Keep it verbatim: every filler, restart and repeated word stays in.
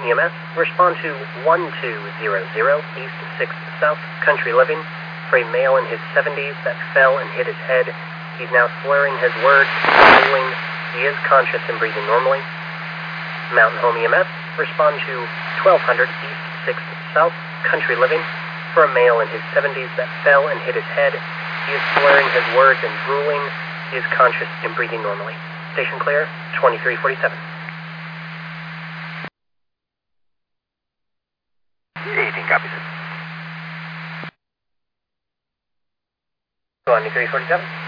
E M S, respond to one two zero zero East sixth South, Country Living, for a male in his seventies that fell and hit his head. He's now slurring his words, drooling. He is conscious and breathing normally. Mountain Home E M S, respond to twelve hundred East sixth South, Country Living, for a male in his seventies that fell and hit his head. He is slurring his words and drooling. He is conscious and breathing normally. Station clear, twenty-three forty-seven. eighteen copies. twenty-three forty-seven.